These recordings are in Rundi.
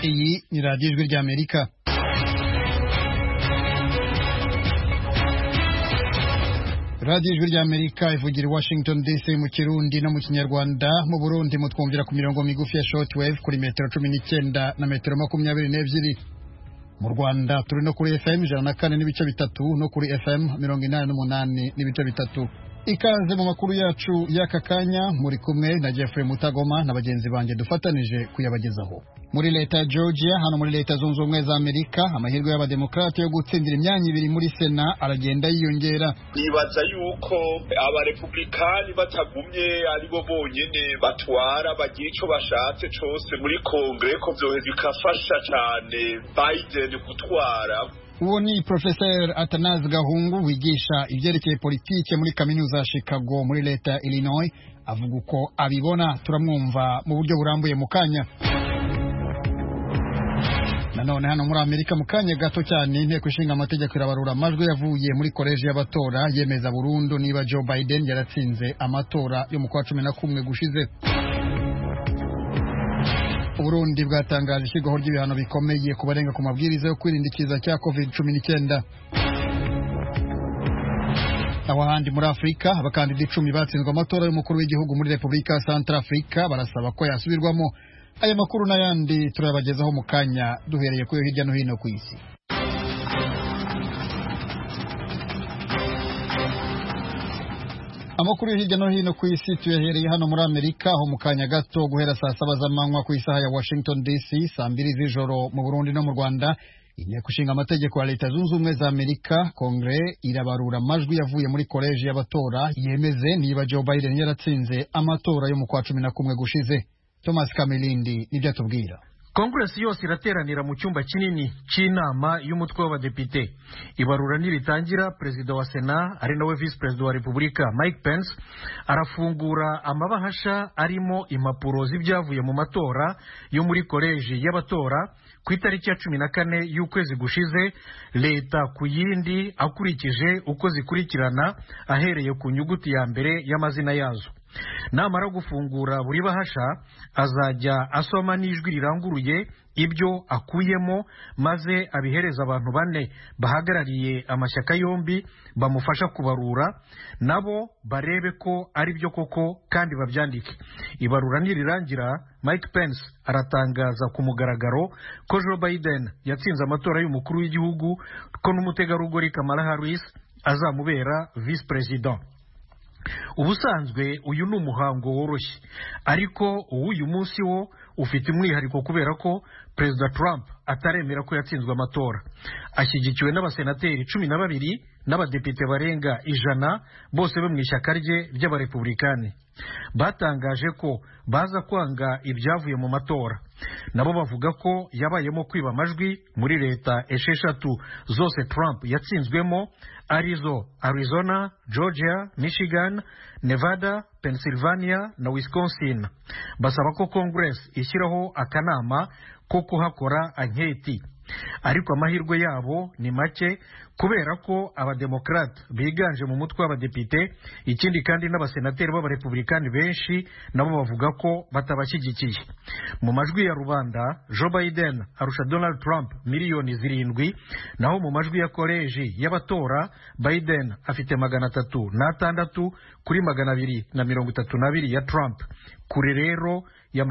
Iyi ni radiyo ijwi ry'Amerika. radiyo ijwi ry'Amerika ivugira i Washington DC mu Kirundi no mu Kinyarwanda. Mu Burundi mutwumvira ku mirongo migufi ya shortwave kuri metero 19 na metero 22. Mu Rwanda turi no kuri FM 104 n'ibice bitatu no kuri FM 88 n'ibice bitatu. Ikaze mu makuru yacu y'aka kanya, muri kumwe na Jeffrey Mutagoma na bagenzi banjye dufatanije kuyabagezaho. Muri leta ya Georgia, hano muri leta zunze ubumwe za Amerika, amahirwe y'abademokrate yo gutsindira imyanya ibiri muri Sena aragenda yiyongera. Nibaza yuko abarepublikani batagumye aribo bonyene batwara bagira ico bashatse cose muri Kongre, ko vyoheza bikafasha cyane Biden gutwara. Uwo ni Professor Athanase Gahungu wigisha ivyerekeye politike muri kaminuza ya Chicago muri leta ya Illinois, avuga uko abibona. Turamwumva mu buryo burambuye mu kanya. Nanone hano muri Amerika mu kanya gato cyane, inteko ishinga amategeko irabarura amajwi yavuye muri koleji y'abatora yemeza burundu niba Joe Biden yaratsinze amatora yo mu kwa 11 gushize. Uburundi bwatangaje ishyirwaho ry'ibihano bikomeye ku barenga ku mabwiriza yo kwirinda ikiza cya COVID-19. Aho handi muri Afrika, abakandida 10 batsinzwe amatora y'umukuru w'igihugu muri Repubulika ya Centrafrica barasaba ko yasubirwamo. Aya makuru n'ayandi turabagezaho mu kanya, duhereye ku hirya no hino ku isi. Amakuru hirya no hino ku isi tuyahereye hano muri Amerika, aho mu kanya gato guhera saa 7 z'amanywa ku isaha ya Washington DC, saa 2 z'ijoro mu Burundi no mu Rwanda, inteko ishinga amategeko ya leta zunze ubumwe za Amerika Kongre irabarura amajwi yavuye muri koleji y'abatora yemeze niba Joe Biden yaratsinze amatora yo mu kwa 11 gushize. Thomas Kamilindi nibyo atubwira. Congress yose irateranira mu cyumba kinini cy'inama y'umutwe w'abadepite. Ibarura niritangira, Perezida wa Sena ari nawe Vice President wa Repubulika Mike Pence arafungura amabahasha arimo impapuro z'ibyavuye mu matora yo muri koleji y'abatora ku itariki ya 14 y'ukwezi gushize, leta ku yindi akurikije uko zikurikirana ahereye ku nyuguti ya mbere y'amazina yazo. Namara gufungura buri bahasha azajya asoma n'ijwi riranguruye ibyo akuyemo, maze abihereza abantu 4 bahagarariye amashyaka yombi bamufasha kubarura, nabo barebe ko ari byo koko kandi babyandike. Ibarura nirirangira, Mike Pence aratangaza ku mugaragaro ko Joe Biden yatsinze amatora y'umukuru w'igihugu, ko n'umutegarugori Kamala Harris azamubera Vice President. Ubusanzwe uyu ni umuhango woroshye, ariko uyu munsi wo ufite umwihariko kubera ko Perezida Trump ataremera ko yatsinzwe amatora. Ashyigikiwe n'abasenateri 12 n'abadepite barenga 100 bose bo mu ishyaka rye ry'abarepublikani. Batangaje ko baza kwanga ibyavuye mu matora. Nabo bavuga ko yabayemo kwiba amajwi muri leta 6 zose Trump yatsinzwemo, arizo Arizona, Georgia, Michigan, Nevada, Pennsylvania na Wisconsin. Basaba ko Congress ishyiraho akanama ko kuhakora anketi, ariko amahirwe yabo ni make kubera ko abademokrate biganje mu mutwe w'abadepite, ikindi kandi n'abasenateri b'abarepublikani benshi nabo bavuga ko batabashyigikiye. Mu majwi ya rubanda, Joe Biden arusha Donald Trump miliyoni 7, naho mu majwi ya koleji y'abatora Biden afite 306 kuri 232 ya Trump. Kuri rero ya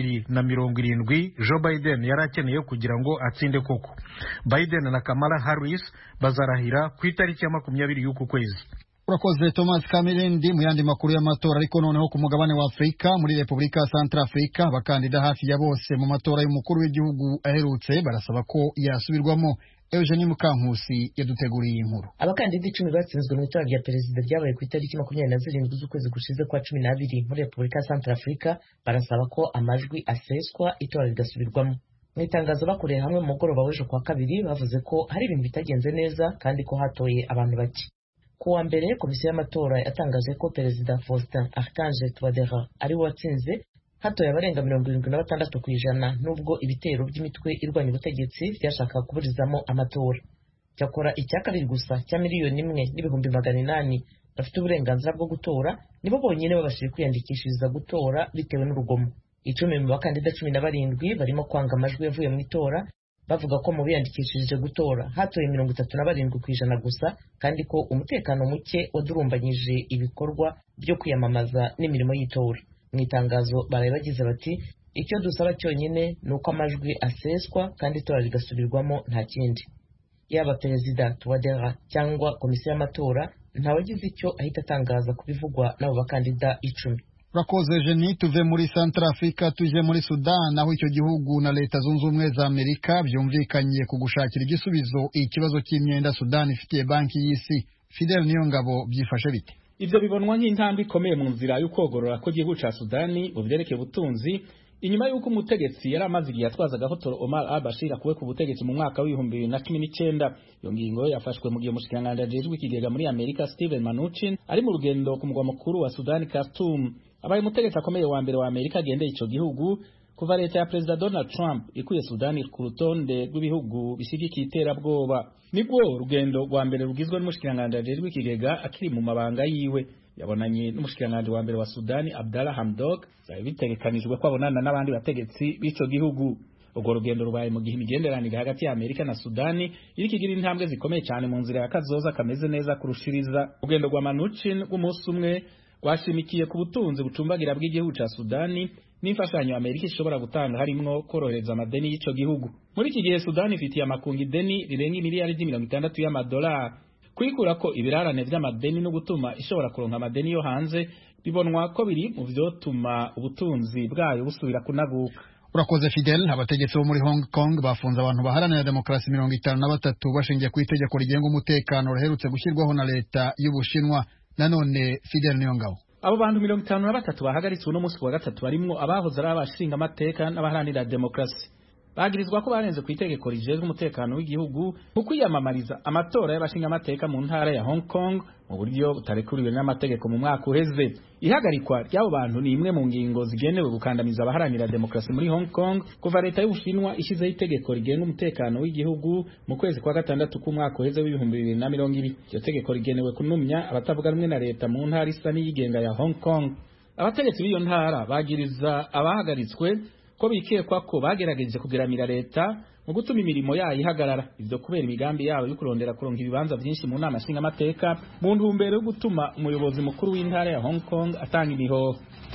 270 Joe Biden yarakeneye kugira ngo atsinde koko. Biden na Kamala Harris bazarahira ku itariki ya 20 y'uku kwezi. Urakoze Thomas Kamilindi. Mu yandi makuru y'amatora ariko noneho ku mugabane wa Afrika, muri Repubulika ya Centrafrica, abakandida hafi ya bose mu matora y'umukuru w'igihugu aherutse barasaba ko yasubirwamo. Eugenie Mukankusi yaduteguriye inkuru. Abakandida 10 batsinzwe mu itora rya perezida ryabaye ku itariki 27 z'ukwezi gushize kwa 12 muri Repubulika ya Centrafrica barasaba ko amajwi aseswa itora rigasubirwamo. Mu itangazo bakoreye hamwe mu mugoroba w'ejo kwa kabiri bavuze ko hari ibintu bitagenze neza kandi ko hatoye abantu bake. Ku wa mbere, komisiyo y'amatora yatangaje ko Perezida Faustin Archange Touadera ari we watsinze, hatoye abarenga 76% nubwo ibitero by'imitwe irwanya ubutegetsi byashaka kuburizamo amatora. Cyakora icya kabiri gusa cya 1,800,000 bafite uburenganzira bwo gutora nibo bonyine babashije kwiyandikishiriza gutora bitewe n'urugomo. 10 mu bakandida 17 barimo kwanga amajwi yavuye mu itora, bavuga ko mu biyandikishije gutora hatoye 37% gusa, kandi ko umutekano muke wadurumbanyije ibikorwa byo kwiyamamaza n'imirimo y'itora. Mu itangazo baraye bagize bati icyo dusaba cyonyine ni uko amajwi aseswa kandi itora rigasubirwamo nta kindi. Yaba perezida Touadera cyangwa komisiyo y'amatora ntawagize icyo ahita atangaza kubivugwa n'abo bakandida 10. Urakoze Jenny. Tuve muri Centrafrica tuje muri Sudan, aho icyo gihugu na Leta Zunze Ubumwe za Amerika byumvikanye ku gushakira igisubizo ikibazo cy'imyenda Sudan ifitiye banki y'isi. Fidel Niyongabo, byifashe bite? Ivyo bibonwa nk'intambwe ikomeye mu nzira yo kogorora ko igihugu ca Sudani mu vyerekeye ubutunzi, inyuma y'uko umutegetsi yari amaze igihe atwazaga Dr. Omar al-Bashir akuwe ku butegetsi mu mwaka wa 2019. Iyo ngingo yafashwe mu gihe umushikiranganji ajejwe ikigega muri Amerika Steven Mnuchin ari mu rugendo ku mugwa mukuru wa Sudani Khartoum. Abaye umutegetsi akomeye wa mbere wa Amerika agendeye ico gihugu kuva leta ya Perezida Donald Trump ikuye Sudani ku rutonde rw'ibihugu bisigikiye iterabwoba. Nibwo rugendo rwa mbere rugizwe n'umushikiranganji ajejwe ikigega akiri mu mabanga yiwe. Yabonanye n'umushikiranganji wa mbere wa Sudani Abdallah Hamdok, byari bitegekanijwe ko abonana n'abandi bategetsi b'ico gihugu. Urwo rugendo rubaye mu gihe imigenderanire hagati ya Amerika na Sudani iri kigira intambwe zikomeye cyane mu nzira ya kazoza kameze neza kurushiriza. Urugendo rwa Mnuchin rw'umunsi umwe rwashimikiye ku butunzi bucumbagira bw'igihugu ca Sudani n'imfashanyo Amerika ishobora gutanga harimwo korohereza amadeni y'ico gihugu. Muri iki gihe Sudani ifitiye amakungu ideni rirenga miliyari 60 y'amadolari. Kwikura ko ibirarane vy'amadeni no gutuma ishobora kuronka amadeni yo hanze bibonwa ko biri mu vyotuma ubutunzi bwayo busubira kunaguka. Urakoze Fidel. Abategetsi bo muri Hong Kong bafunze abantu baharanira demokarasi 53 bashingiye ku itegeko rigenga umutekano ruherutse gushyirwaho na leta y'Ubushinwa. Nanone Fidel Niyongabo, abo bantu 53 bahagaritswe no musi wa gatatu barimwo abahoze ari abashinga amateka n'abaharanira demokarasi. Bagirizwa ko barenze ku itegeko rijejwe umutekano w'igihugu mu kwiyamamariza amatora y'abashinga amateka mu ntara ya Hong Kong mu buryo butarekuriwe n'amategeko mu mwaka uheze. Ihagarikwa ry'abo bantu ni imwe mu ngingo zigenewe gukandamiza abaharanira demokarasi muri Hong Kong kuva leta y'Ubushinwa ishizeho itegeko rigenga umutekano w'igihugu mu kwezi kwa gatandatu k'umwaka uheze w'2020. Iryo tegeko rigenewe kunumya abatavuga rumwe na leta mu ntara isa n'iyigenga ya Hong Kong. Abategetsi b'iyo ntara bagiriza abahagaritswe ko bikekwa ko bagerageje kugeramira leta mu gutuma imirimo yayo ihagarara, ivyo kubera imigambi yabo yo kurondera kuronka ibibanza byinshi mu nama nshinga amateka mu ntumbero yo gutuma umuyobozi mukuru w'intara ya Hong Kong atanga imihoho.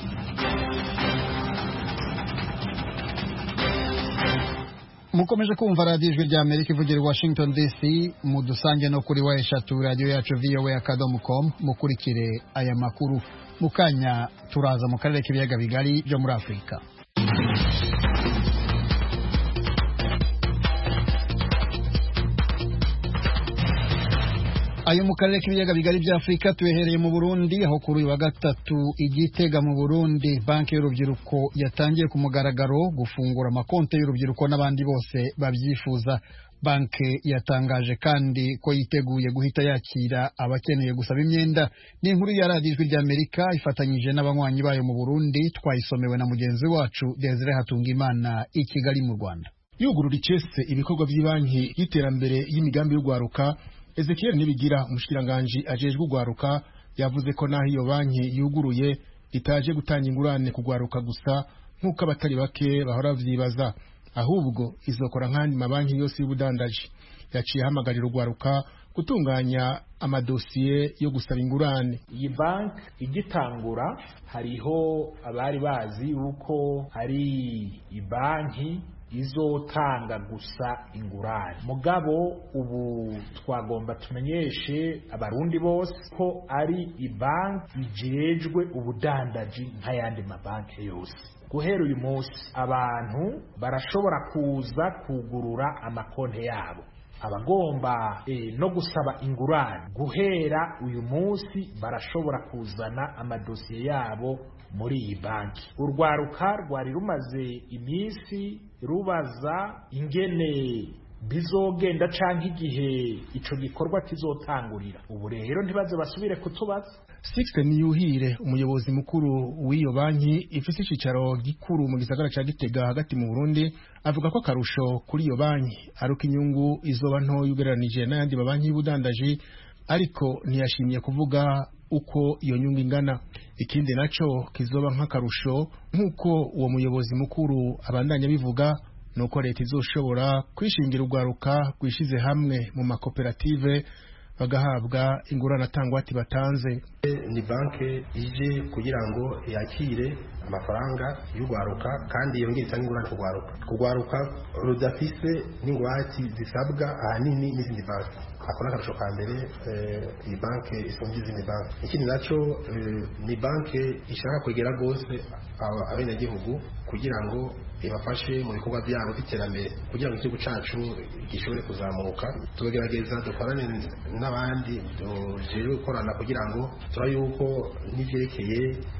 mukomeje kumva radiyo ijwi rya Amerika ivugira i Washington DC. Mudusange no kuri wa eshatu radiyo yacu voa.com. mukurikire aya makuru. Mukanya turaza mu karere k'ibiyaga bigari byo muri Afrika. Ayo mu karere k'ibiyaga bigari bya Afrika tuhereye mu Burundi, aho kuri wa gatatu Igitega mu Burundi banki y'urubyiruko yatangiye ku mugaragaro gufungura amakonti y'urubyiruko n'abandi bose babyifuza. Banki yatangaje kandi ko yiteguye guhita yakira abakeneye gusaba imyenda. Ni inkuru ya radiyo ijwi rya Amerika ifatanyije n'abanywanyi bayo mu Burundi, twayisomewe na mugenzi wacu Desire Hatungimana i Kigali mu Rwanda. Yugurura icese ibikorwa by'ibanki y'iterambere y'imigambi y'ugwaruka, Ezekiel Nibigira umushikiranganje ajejwe ugwaruka yavuze ko naho iyo banki yuguruye itaje gutanga ingurane kugwaruka gusa nk'uko abatari bake bahora vyibaza, ahubwo izokora nk'andi mabanki yose y'ubudandaji. Yaciye hamagarira ugwaruka gutunganya amadosiye yo gusaba ingurane. Iyi banki igitangura hariho abari bazi uko hari ibanki izotanga gusa ingurane, mugabo ubu twagomba tumenyeshe abarundi bose ko ari ibanki ijejwe ubudandaji nk'ayandi mabanki yose. Guhera uyu munsi abantu barashobora kuza kugurura amakonti yabo, abagomba no gusaba ingurane guhera uyu munsi barashobora kuzana amadosiye yabo muri iyi banki. Urwaruka rwari rumaze iminsi rubaza ingene bizogenda canke igihe ico gikorwa kizotangurira. Ubu rero ntibaze basubire kutubaza. Sixte Niyuhire umuyobozi mukuru w'iyo banki ifise icicaro gikuru mu gisagara ca Gitega hagati mu Burundi avuga ko akarusho kuri iyo banki aruko inyungu izoba nto yugereranije n'ayandi mabanki y'ubudandaji, ariko ntiyashimye kuvuga uko iyo nyungu ingana. ikindi naco kizoba nk'akarusho nk'uko uwo muyobozi mukuru abandanya bivuga nuko leta izoshobora kwishingira urwaruka rwishize hamwe mu makoperative bagahabwa ingurane atangwati batanze. Ni banke ije kugira ngo yakire amafaranga y'urwaruka kandi yongere itange ingurane kugwaruka rudafise n'ingwati zisabwa ahanini n'izindi banki. Akora akarusho ka mbere iyi banke isumba izindi banki. Ikindi naco ni banke ishaka kwegera gose abenegihugu kugira ngo ibafashe mu bikorwa byabo by'iterambere kugira ngo igihugu cacu gishobore kuzamuka. Tugerageza dukorane n'abandi tuje gukorana kugira ngo tura yuko n'ivyerekeye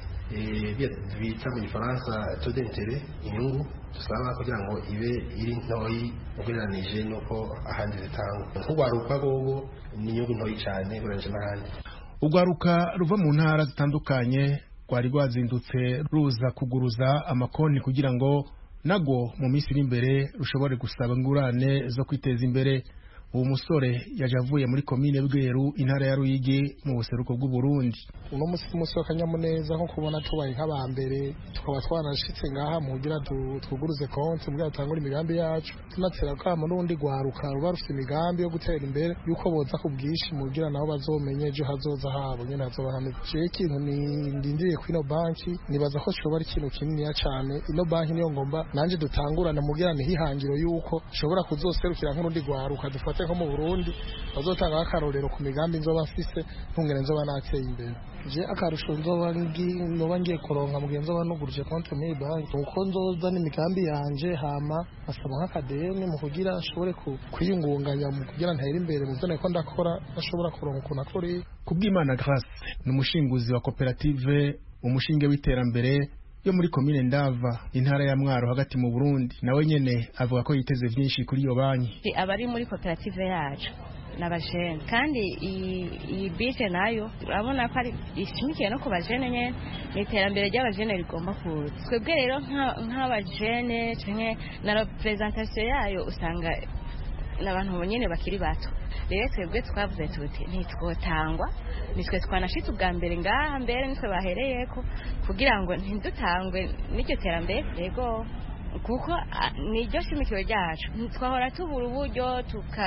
bita mu Gifaransa taux d'intérêt inyungu dusaba kugira ngo ibe iri ntoyi ugereranije nuko ahandi zitangwa. Kugwaruka gogo ni inyungu ntoyi cyane ugereranije n'ahandi. Ugwaruka ruva mu ntara zitandukanye rwari rwazindutse ruza kuguruza amakonti kugira ngo nago mu minsi iri imbere rushobore gusaba ingurane zo kwiteza imbere. Uwo musore yaje avuye muri komine Bweru intara ya Ruyigi mu buseruko bw'u Burundi. Uno musi w'akanyamuneza nko kubona tubaye nk'abambere tukaba twanashitse ngaha mugira tuguruze konti mugira tangura imigambi yacu tunatera kama n'undi gwaruka ruba rufite imigambi yo gutera imbere yuko boza kubwishi mugira nabo bazomenye ejo hazoza habo nyene hazobahamye. Ikintu ndindiriye kwino banki nibaza ko shoba ari ikintu kinini cyane. Ino banki niyo ngomba nanje dutangurana mugira ni hihangiro yuko shobora kuzoserukira nk'urundi gwaruka dufate nko mu Burundi bazotanga akarorero ku migambi nzoba mfise ntungere nzoba nateye imbere. Je akarusho nzoba ngiye kuronka mugenzi wa nuguruje konti muri banki uko nzoza n'imigambi yanje hama asaba nk'akadeni mu kugira ashobore kwiyungunganya mu kugira ntayire imbere mu byo nako ndakora ashobora kuronka ukuntu akora. Kubw'Imana Grace ni umushinguzi wa koperative umushinge w'iterambere yo muri komine Ndava intara ya Mwaro hagati mu Burundi. Nawe nyene avuga ko yiteze byinshi kuri iyo banki. Abari muri koperative yacu n'abajene kandi iyi bise nayo urabona ko ari ishimikiye no ku bajene nyene n'iterambere ry'abajene rigomba kuza. Twebwe rero nk'abajene canke na representation yayo usanga n'abantu bonyene bakiri bato. Rero twebwe twavuze tuti ntitwotangwa nitwe twanashitse ubwa mbere ngaha mbere nitwe bahereyeko kugira ngo ntidutangwe n'icyo terambere yego kuko niryo shimikiro ryacu. Twahora tubura uburyo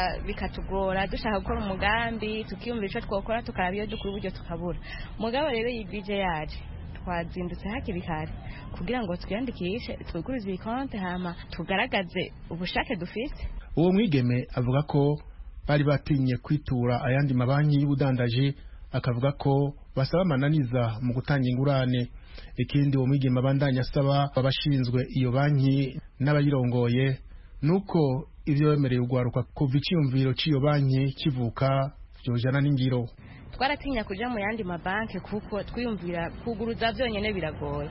bikatugora dushaka gukora umugambi tukiyumvira ico twokora tukaraba iyo dukura uburyo tukabura. Mugabo rero yibije yaje twazindutse hakiri kare kugira ngo twiyandikishe twiguruze iyi konti hama tugaragaze ubushake dufite. Uwo mwigeme avuga ko bari batinye kwitura ayandi mabanki y'ubudandaji akavuga ko basaba amananiza mu gutanga ingurane. Ikindi uwo mwigeme abandanya asaba abashinzwe iyo banki n'abayirongoye nuko ivyo bemereye ugwaruka kuva iciyumviro c'iyo banki kivuka vyojana n'ingiro. Twaratinya kuja mu yandi mabanki kuko twiyumvira kuguruza vyonyene biragoye,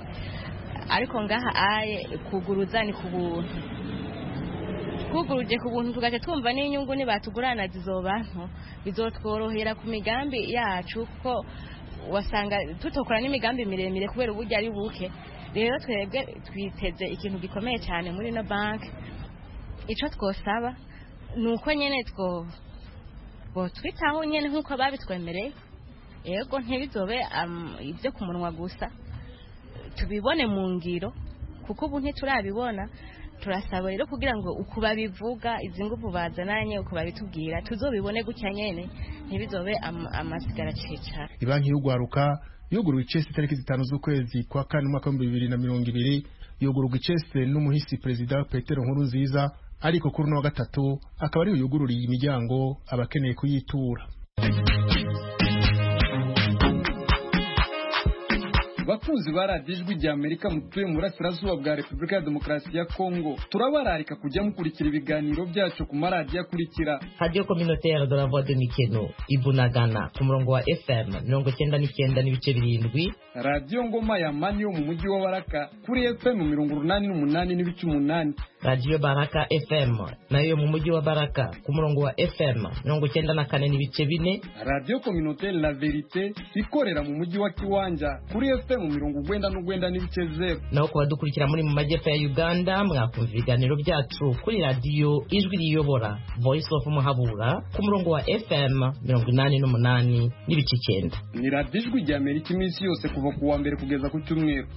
ariko ngaha aye kuguruza ni kubuntu. Kuguruje ku buntu tugaje twumva n'inyungu ni batugurana zizobantu bizotworohera ku migambi yacu kuko wasanga tutokora n'imigambi miremire kubera uburyo ari buke. Rero twebwe twiteze ikintu gikomeye cyane muri no bank. Ico twosaba nuko nyene twitaho nyene nkuko babitwemereye. Yego ntibizobe ibyo ku munwa gusa tubibone mu ngiro kuko ubu ntiturabibona. Turasaba rero kugira ngo ukuba bivuga izi nguvu bazananye ukuba bitubwira tuzobibone gutya nyene ntibizobe amasigara cicara. Ibanki y'ugwaruka yuguruwe icese tariki 5 z'ukwezi kwa kane mwaka 2020 yuguruwe icese n'umuhisi President Petero Nkurunziza, ariko kuri no wa gatatu akaba ari yugururiye imiryango abakeneye kuyitura. Bakunzi baradijwe rya Amerika mutuye mu burasirazuba bwa Repubulika ya Demokarasi ya Kongo, turabararika kujya mukurikira ibiganiro byacu ku maradiyo akurikira: Radio Communautaire de la Voix de Mikeno Ibunagana ku murongo wa FM 99.7, Radio Ngoma ya Mani yo mu mujyi wa Baraka kuri FM 88.8. radiyo baraka fm nayo mu mujyi wa baraka ku murongo wa fm 94 n'ibice 4, radio communautaire la verite ikorera mu mujyi wa Kiwanja kuri fm 99 n'ibice 0. naho ku badukurikira muri mu majyepfo ya Uganda mwakumva ibiganiro byacu kuri radiyo ijwi riyobora Voice of Muhabura ku murongo wa fm 88 n'ibice 9. ni radio ijwi rya Amerika iminsi yose kuva ku wa mbere kugeza ku cyumweru.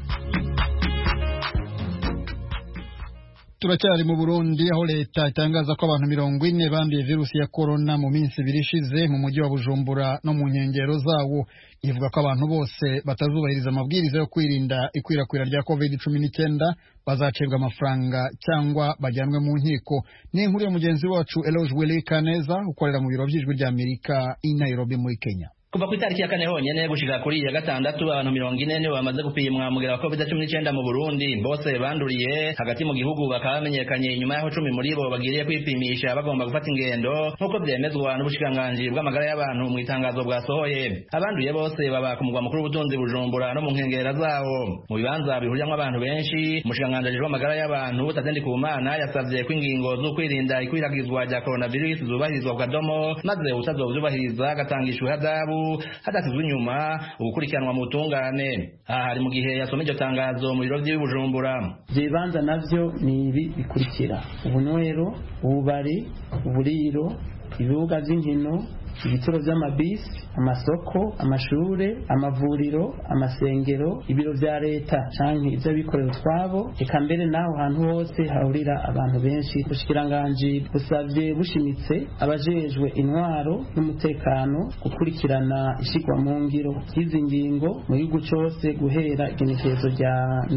Turacyari mu Burundi aho leta itangaza ko abantu 40 banduye virusi ya corona mu minsi 2 ishize mu mujyi wa Bujumbura no mu nkengero zawo. Ivuga ko abantu bose batazubahiriza amabwiriza yo kwirinda ikwirakwira rya COVID-19 bazacibwa amafaranga cyangwa bajyanwe mu nkiko. Ni inkuru ya mugenzi wacu Eloge Willy Kaneza ukorera mu biro by'ijwi rya Amerika i Nairobi muri Kenya. Kuva ku itariki ya 4 honyene gushika kuri ya 6 abantu 40 nibo bamaze gupimwa mugera wa COVID-19 mu Burundi. Bose banduriye hagati mu gihugu bakamenyekanye nyuma yaho 10 muri bo bagiriye kwipimisha bagomba gufata ingendo nkuko byemezwa n'ubushikiranganji bw'amagara y'abantu mu itangazo bwasohoye. Abanduye bose baba ku mugwa mukuru w'ubutunzi Bujumbura no mu nkengera zawo. Mu bibanza bihuriyamwe abantu benshi, umushikiranganji w'amagara y'abantu Tadendi Kumana yasavye ko ingingo zo kwirinda ikwiragizwa rya coronavirus zubahirizwa ku kadomo maze utazovyubahiriza agatangishwa hadabu hadatizwe inyuma ubukurikiranwa mu butungane. Hari mu gihe yasoma iryo tangazo mu biro by'Ibujumbura. Ibibanza navyo ni ibi bikurikira: ubunywero, ububari, uburiro, ibibuga by'inkino, ibituro by'amabisi, amasoko, amashure, amavuriro, amasengero, ibiro vya leta canke ivy'abikorera utwabo, eka mbere naho hantu hose hahurira abantu benshi. Ubushikiranganje busavye bushimitse abajejwe intwaro n'umutekano gukurikirana ishigwa mu ngiro y'izi ngingo mu gihugu cose guhera igenekerezo rya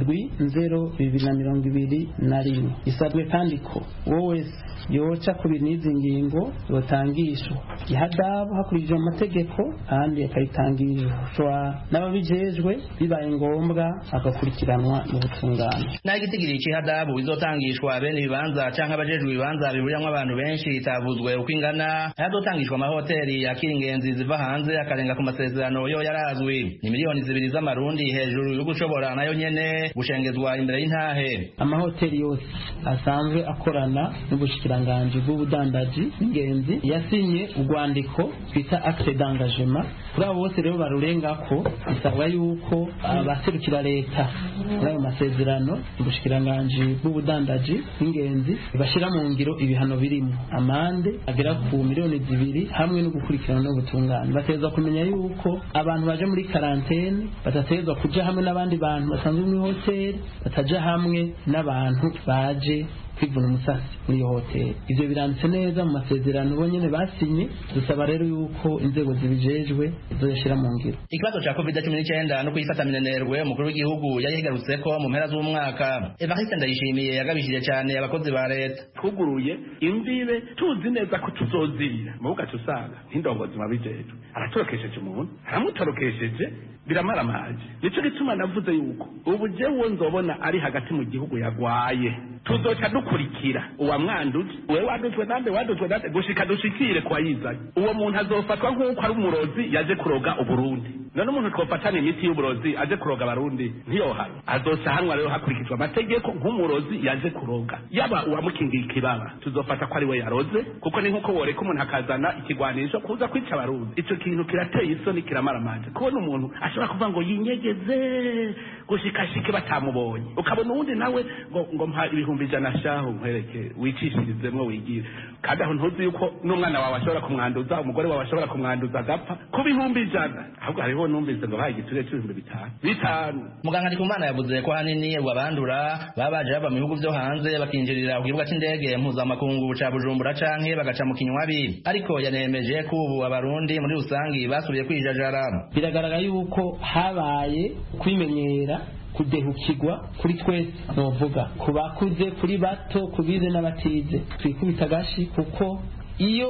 7/2021. Isabwe kandi ko wowe yoca ku binizi ngingo yotangishwa ihadabu hakurikijwe amategeko kandi akayitangishwa n'ababijejwe bibaye ngombwa agakurikiranwa n'ubutungane. Na igitigiri c'ihadabu bizotangishwa bene ibibanza canke abajejwe ibibanza bihuriyamwe abantu benshi itavuzwe uko ingana. Ayazotangishwa amahoteli yakira ingenzi ziva hanze akarenga ku masezerano yo yarazwi ni miliyoni 2 z'amarundi hejuru yo gushobora nayo nyene gushengezwa imbere y'intahe. Amahoteli yose asanzwe akorana n'ubushikiranganje bw'ubudandaji n'ingenzi yasinye urwandiko twita acte d'engagement. Kuri abo bose rero barurengako bisabwa yuko abaserukira leta muri ayo masezerano ubushikiranganje bw'ubudandaji n'ingenzi bashira mu ngiro ibihano birimo amande agera ku miliyoni 2 hamwe no gukurikirana n'ubutungane. Bateza kumenya yuko abantu baje muri quarantaine batatezwa kuja hamwe n'abandi bantu basanzwe mu hotel, bataja hamwe n'abantu baje kwivuna umusasi muri iyo hoteli. Ivyo biranditse neza mu masezerano bonyene basinye. Dusaba rero yuko inzego zibijejwe zoyashira mu ngiro. Ikibazo ca COVID-19 no kuyifata minenerwe umukuru w'igihugu yari yigarutseko mu mpera z'umwaka. Evariste Ndayishimiye yagabishije cyane abakozi ba leta. Tuguruye imbibe tuzi neza ko tuzozirira mu gace usanga nk'indongozi mabijejwe aratorokesheje umuntu aramutorokesheje biramaramaje. Nico gituma navuze yuko ubu jewe nzobona ari hagati mu gihugu yagwaye tuzoca dukurikira uwa mwanduzi wewe waduzwe nande gushika dushikire kwa yizanye uwo muntu azofatwa nk'uko ari umurozi yaje kuroga Uburundi. None umuntu twofatana imiti y'uburozi aje kuroga Barundi ntiyohano azosahanwa rero hakurikizwa amategeko nk'umurozi yaje kuroga yaba uwamukingiye ikibaba tuzofata ko ari we yaroze kuko ni nkuko woreka umuntu akazana ikigwanisho kuza kwica Barundi. Ico kintu kirateye isoni kiramaramanje kubona umuntu ashobora kuvuga ngo yinyegeze gushikashike batamubonye ukabona uwundi nawe ngo mpa ibihumbi 100 shaho nkwereke wicishirizemwo wigire kandi aho ntuzi yuko n'umwana wawe ashobora kumwanduza umugore wawe ashobora kumwanduza agapfa ku bihumbi 100 ahubwo hariho numvise ngo baye igiture c'ibihumbi 5. Muganga Ndikumana yavuze ko hanini abandura babaje bava mu bihugu byo hanze bakinjirira ku kibuga c'indege mpuzamakungu ca Bujumbura canke bagaca mu Kinywabi, ariko yanemeje ko ubu abarundi muri rusangi basubiye kwijajara. Biragaragara yuko habaye kwimenyera kudehukirwa kuri twese novuga kubakuze kuri bato kubize n'abatize twikubita gashi kuko iyo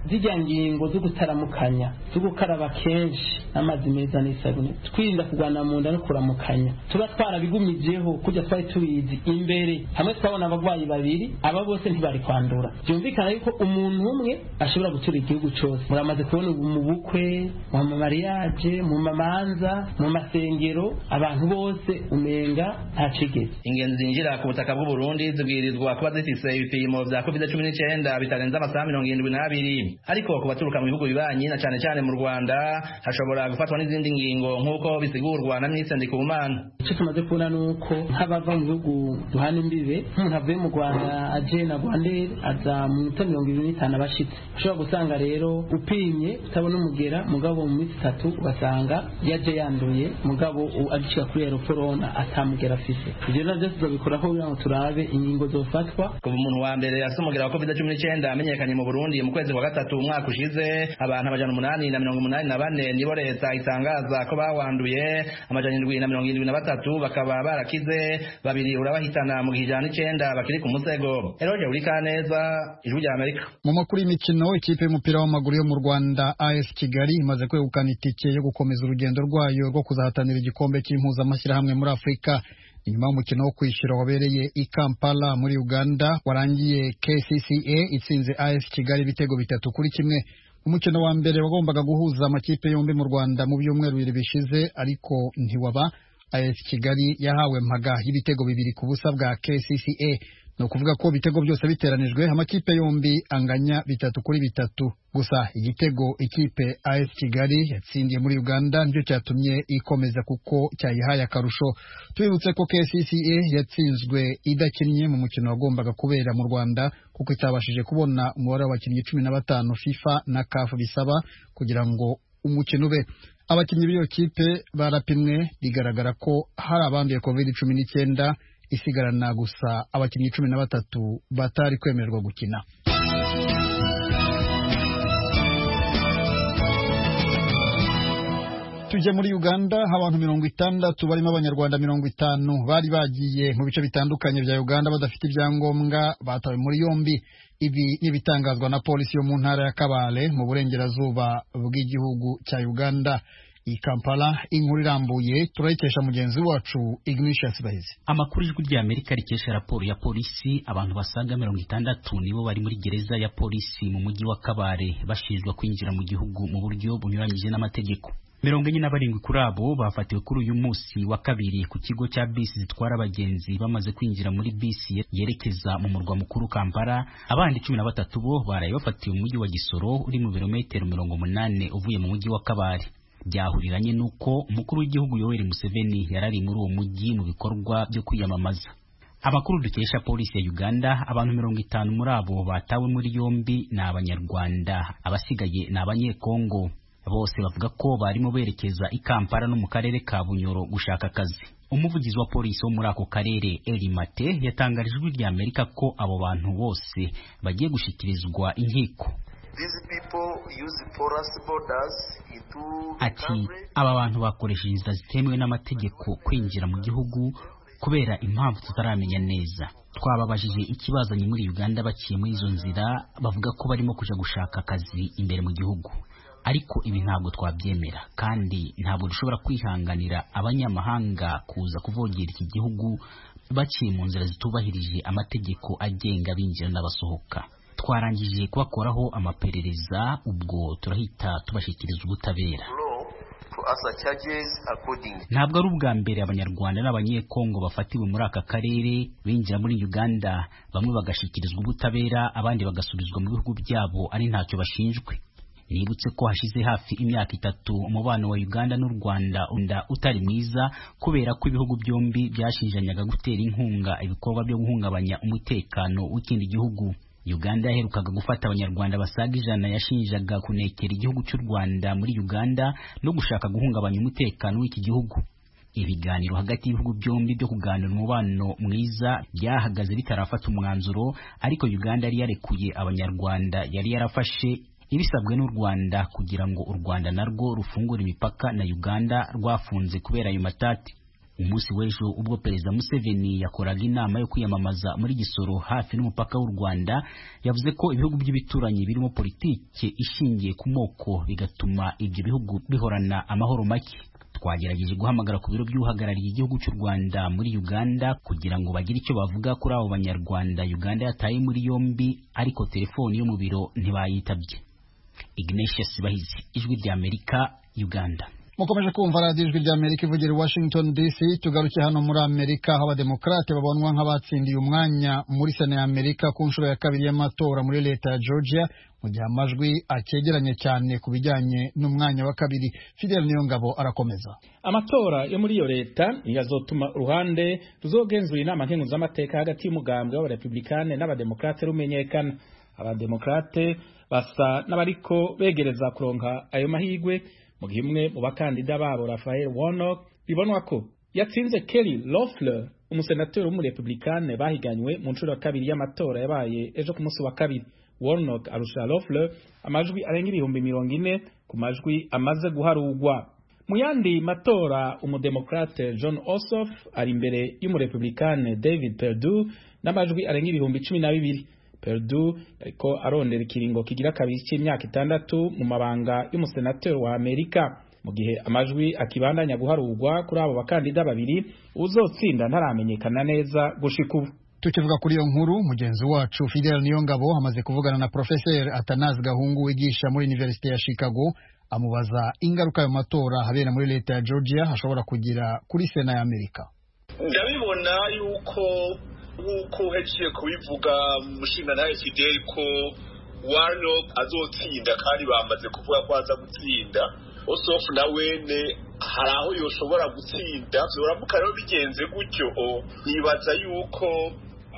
zijya ngingo zo gutaramukanya zo gukaraba kenshi amazi meza n'isabune twirinda kugwana mu nda no kuramukanya tuba twarabigumijeho kujya twari tubizi imbere hamwe twabona abagwayi babiri aba bose ntibari kwandura byumvikana yuko umuntu umwe ashobora gutura igihugu cyose muramaze kubona mu bukwe mu mariage mu mamanza mu masengero abantu bose umenga ntacigeze ingenzi zinjira ku butaka bw'u Burundi zibwirizwa kuba zifise ibipimo vya COVID-19 bitarenze amasaha 72 ariko ku baturuka mu bihugu bibanyi na cane cane mu Rwanda hashobora gufatwa n'izindi ngingo nk'uko bisigurwa na Minisitiri Ndikumana. Icyo tumaze kubona nuko nk'abava mu bihugu duhana imbibe nk'umuntu avuye mu Rwanda aje na Rwandair aza mu minota 25 abashitse ushobora gusanga rero upimye utabona umugera mugabo mu minsi 3 ugasanga yaje yanduye mugabo agicika kuri aeroporona atamugera afise ibyo navyo tuzobikoraho kugira ngo turabe ingingo zofatwa. Kuva umuntu wa mbere yasumugera wa COVID-19 amenyekanye mu Burundi mu kwezi kwa gatatu umwaka ushize abantu 884 nibo leta itangaza ko bawanduye 773 bakaba barakize babiri urabahitana mu gihijana 9 bakiri ku musego. Eroje urika neza ijwi rya Amerika. Mu makuru y'imikino ikipe y'umupira w'amaguru yo mu Rwanda AS Kigali imaze kwegukana itike yo gukomeza urugendo rwayo rwo kuzahatanira igikombe cy'impuzamashyirahamwe muri Afurika. Inyuma y'umukino wo kwishyura wabereye i Kampala muri Uganda warangiye KCCA itsinze AS Kigali ibitego 3-1. Umukino wa mbere wagombaga guhuza amakipe yombi mu Rwanda mu byumweru bibiri bishize ariko ntiwaba. AS Kigali yahawe mpaga y'ibitego 2-0 bwa KCCA. No kuvuga ko bitego byose biteranijwe amakipe yombi anganya 3-3 gusa igitego ikipe AS Kigali yatsindiye muri Uganda nicyo cyatumye ikomeza kuko cyayihaye akarusho. Tubibutse ko KCCA yatsinzwe idakinnye mu mukino wagombaga kubera mu Rwanda kuko itabashije kubona umubare w'abakinnyi 15 FIFA na CAF bisaba kugira ngo umukino ube. Abakinnyi b'iyo kipe barapimwe bigaragara ko hari abanduye COVID-19 isigarana gusa abakinnyi 13 batari kwemererwa gukina. Tuje muri Uganda abantu 60 barimo abanyarwanda 50 bari bagiye mu bice bitandukanye bya Uganda badafite ibyangombwa batawe muri yombi. Ibi nibitangazwa na polisi yo mu ntara ya Kabale mu burengerazuba bw'igihugu cya Uganda. I Kampala inkuru irambuye turayikesha mugenzi wacu Ignatius Bahizi. Amakuru y'ijwi rya Amerika rikesha raporo ya polisi abantu basaga 60 nibo bari muri gereza ya polisi mu mujyi wa Kabale bashinjwa kwinjira mu gihugu mu buryo bunyuranyije n'amategeko. 47 kuri abo bafatiwe kuri uyu munsi wa kabiri ku kigo cya bisi zitwara abagenzi bamaze kwinjira muri bisi yerekeza mu murwa mukuru Kampala. Abandi 13 bo baraye bafatiwe mu mujyi wa Gisoro uri mu birometero 80 uvuye mu mujyi wa Kabale. Byahuriranye nuko umukuru w'igihugu Yoweri Museveni yarari muri uwo mujyi mu bikorwa byo kwiyamamaza. Amakuru dukesha polisi ya Uganda abantu 50 muri abo batawe muri yombi na abanyarwanda abasigaye na abanyekongo. Bose bavuga ko barimo berekeza i Kampala no mu karere ka Bunyoro gushaka akazi. Umuvugizi wa polisi wo muri ako karere Elimate yatangarije ijwi rya Amerika ko abo bantu bose bagiye gushikirizwa inkiko. Ati aba bantu bakoresheje inzira zitemewe n'amategeko kwinjira mu gihugu kubera impamvu tutaramenya neza. Twababajije ikibazanye muri Uganda baciye muri izo nzira bavuga ko barimo kuja gushaka akazi imbere mu gihugu. Ariko ibi ntabwo twabyemera kandi ntabwo dushobora kwihanganira abanyamahanga kuza kuvogera iki gihugu baciye mu nzira zitubahirije amategeko agenga binjira n'abasohoka. Twarangije kubakoraho amaperereza ubwo turahita tubashikiriza ubutabera. Ntabwo ari ubwa mbere abanyarwanda n'abanyekongo bafatiwe muri aka karere binjira muri Uganda, bamwe bagashikirizwa ubutabera abandi bagasubizwa mu bihugu byabo ari ntacyo bashinjwe. Nibutse ko hashize hafi imyaka 3 umubano wa Uganda n'u Rwanda utari mwiza kubera ko ibihugu byombi byashinjanyaga gutera inkunga ibikorwa byo guhungabanya umutekano w'ikindi gihugu. Uganda yaherukaga gufata abanyarwanda basaga 100 yashinjaga kunekera igihugu cy'u Rwanda muri Uganda no gushaka guhungabanya umutekano w'iki gihugu. Ibiganiro hagati y'ibihugu byombi byo kuganira umubano mwiza byahagaze bitarafata umwanzuro, ariko Uganda yari yarekuye abanyarwanda yari yarafashe ibisabwe n'u Rwanda kugira ngo u Rwanda narwo rufungure imipaka na Uganda rwafunze kubera ayo matati. umunsi w'ejo ubwo perezida Museveni yakoraga inama yo kwiyamamaza muri Gisoro hafi n'umupaka w'u Rwanda, yavuze ko ibihugu by'ibituranyi birimo politike ishingiye ku moko bigatuma ibyo bihugu bihorana amahoro make. Twagerageje guhamagara ku biro by'uhagarariye igihugu cy'u Rwanda muri Uganda kugira ngo bagire icyo bavuga kuri abo banyarwanda Uganda yataye muri yombi, ariko telefoni yo mu biro ntibayitabye. Ignatius Bahizi, Ijwi ry'Amerika, Uganda. Mukomeje kumva radiyo Ijwi ry'Amerika ivugira i Washington DC. Tugaruke hano muri Amerika, aho abademokrate babonwa nk'abatsindiye umwanya muri Sena ya Amerika ku nshuro ya kabiri y'amatora muri leta ya Georgia, mu gihe amajwi akegeranye cyane ku bijyanye n'umwanya wa kabiri. Fidel Niyongabo arakomeza. Amatora yo muri iyo leta yazotuma uruhande ruzogenzura inama nkenguzamateka hagati y'umugambwe w'abarepublikane n'abademokrate rumenyekana. Abademokrate basa n'abariko begereza kuronka ayo mahigwe, mu gihe umwe mu bakandida babo Raphael Warnock bibonwa ko yatsinze Kelly Loeffler, umusenateri w'umurepublikane bahiganywe mu nshuro ya kabiri y'amatora yabaye ejo ku munsi wa kabiri. Warnock arusha Loeffler amajwi arenga 40,000 ku majwi amaze guharugwa. Mu yandi matora umudemokrate John Ossoff ari imbere y'umurepublikane David Perdue n'amajwi arenga 12,000. Perdue ariko arondera ikiringo kigira kabiri cy'imyaka 6 mu mabanga y'umusenateri wa Amerika, mu gihe amajwi akibandanya guharugwa kuri abo bakandida babiri. Uzotsinda ntaramenyekana neza gushika ubu. Tukivuga kuri iyo nkuru, mugenzi wacu Fidel Niyongabo amaze kuvugana na Professor Athanase Gahungu wigisha muri University ya Chicago, amubaza ingaruka yo matora habera muri leta ya Georgia hashobora kugira kuri Sena ya Amerika. Ndabibona yuko nk'uko heciye kubivuga mushinga nawe Fidel ko Warnock azotsinda, kandi bamaze kuvuga ko aza gutsinda. Ossoff nawene hari aho yoshobora gutsinda. Vyoramuka rero bigenze gutyo, nibaza yuko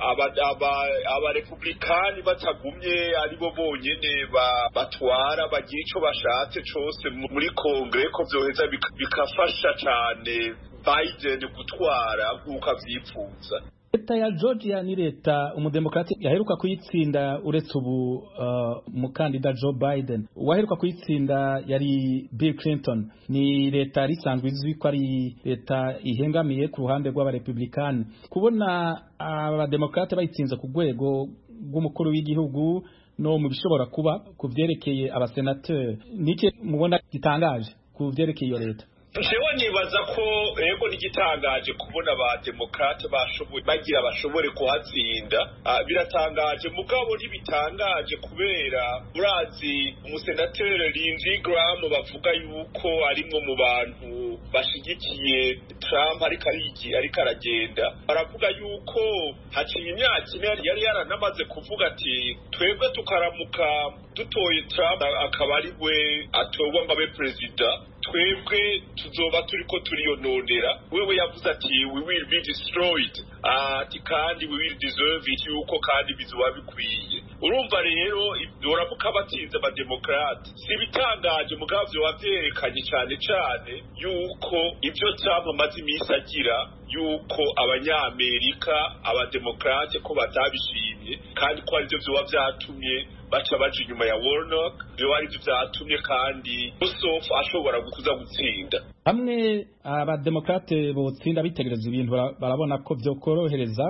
abarepublikani batagumye aribo bonyene batwara bagira ico bashatse cose muri kongere, ko vyoheza bikafasha cane Biden gutwara nk'uko avyipfuza. Leta ya Georgia ni leta umudemokrati yaheruka kuyitsinda uretse ubu umukandida Joe Biden. Uwaheruka kuyitsinda yari Bill Clinton. Ni leta risanzwe izwi ko ari leta ihengamiye ku ruhande rw'abarepublikani. Kubona abademokrate bayitsinze ku rwego rw'umukuru w'igihugu no mu bishobora kuba ku vyerekeye abasenateri, nike mubona gitangaje ku vyerekeye iyo leta? Jewe nibaza ko yego nigitangaje kubona abademokrate bagira bashobore kuhatsinda. Biratangaje mugabo ntibitangaje kubera urazi umusenateri Lindsey Graham bavuga yuko arimwo mu bantu bashigikiye Trump ariko aragenda. Baravuga yuko haciye imyaka ine yari yaranamaze kuvuga ati twebwe tukaramuka dutoye Trump akaba ari we atorwa ngo abe perezida, twebwe tuzoba turiko turiyononera. Wewe yavuze ati we will be destroyed, ati kandi we will deserve it, yuko kandi bizoba bikwiye. Urumva rero doramuka batsinze abademokrate si bitangaje, mugabo vyoba vyerekanye cane yuko ivyo Trump amaze imisi agira, yuko abanyamerika abademokrate ko batabishimye, kandi ko arivyo vyoba vyatumye baca baje inyuma ya Warnock. Vyo arivyo vyatumye kandi Ossoff ashobora kuza gutsinda. Hamwe abademokrate botsinda bitegereza ibintu barabona ko vyokorohereza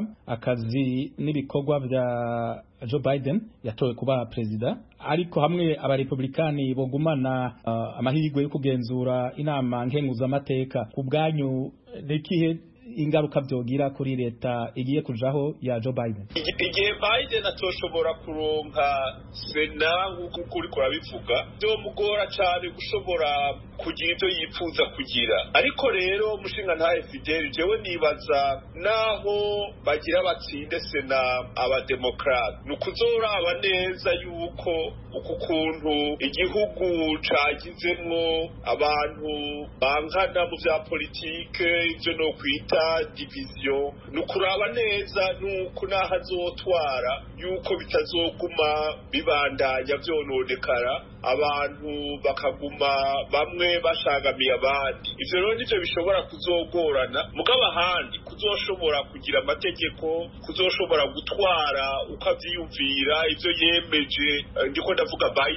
akazi n'ibikorwa vya Joe Biden yatowe kuba perezida, ariko hamwe abarepublikani bogumana amahirwe yo kugenzura inama nkenguzamateka, ku bwanyu nikihe ingaruka vyogira kuri leta igiye kujaho ya Joe Biden? Igihe Biden atoshobora kuronka Sena nk'uko uriko urabivuga, vyomugora cane gushobora kugira ivyo yipfuza kugira. Ariko rero mushinga ntahe Fidel, jewe nibaza naho bagira batsinde Sena abademokrate, nukuzoraba neza yuko uku kuntu igihugu cagizemwo abantu bankana mu vya politike, ivyo no kwita division, nukuraba neza nuko nahazotwara yuko bitazoguma bibandanya vyononekara, abantu bakaguma bamwe bashagamiye abandi. Ivyo rero nivyo bishobora kuzogorana, mugabo ahandi kuzoshobora kugira amategeko, kuzoshobora gutwara ukavyiyumvira ivyo yemeje. Ndiko ndavuga Biden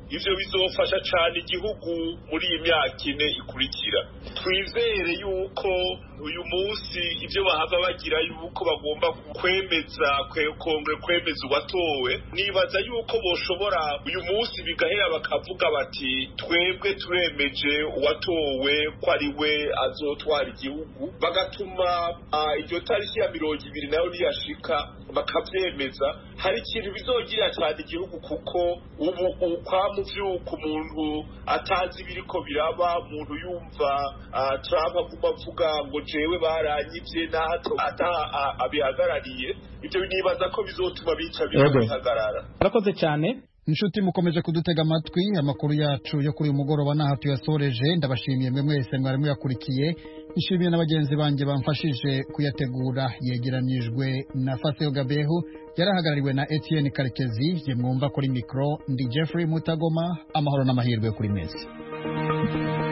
ivyo bizofasha cane igihugu muri iyi myaka ine ikurikira. Twizere yuko uyu munsi ivyo bahava bagira yuko bagomba kwemeza kongere kwemeza uwatowe, nibaza yuko boshobora uyu munsi bigahera bakavuga bati twebwe turemeje uwatowe ko ari we azotwara igihugu, bagatuma iryo tariki ya 20 nayo niyashika bakavyemeza. Hari ikintu bizogirira cyane igihugu, kuko ubu kwamuvyuka umuntu atazi biriko biraba, umuntu yumva Trump aguma avuga ngo jewe baranyivye nahato abihagarariye, ivyo nibaza ko bizotuma bica bihagarara. Arakoze cyane. Inshuti mukomeje kudutega amatwi, amakuru yacu yo kuri uyu mugoroba naha tuyasoreje. Ndabashimiye mwe mwese mwari muyakurikiye, nishimiye n'abagenzi banjye bamfashije kuyategura. Yegeranijwe na Faseo Gabehu, yarahagarariwe na Etienne Karekezi. Je mwumva kuri mikro ndi Jeffrey Mutagoma. Amahoro n'amahirwe kuri mwese.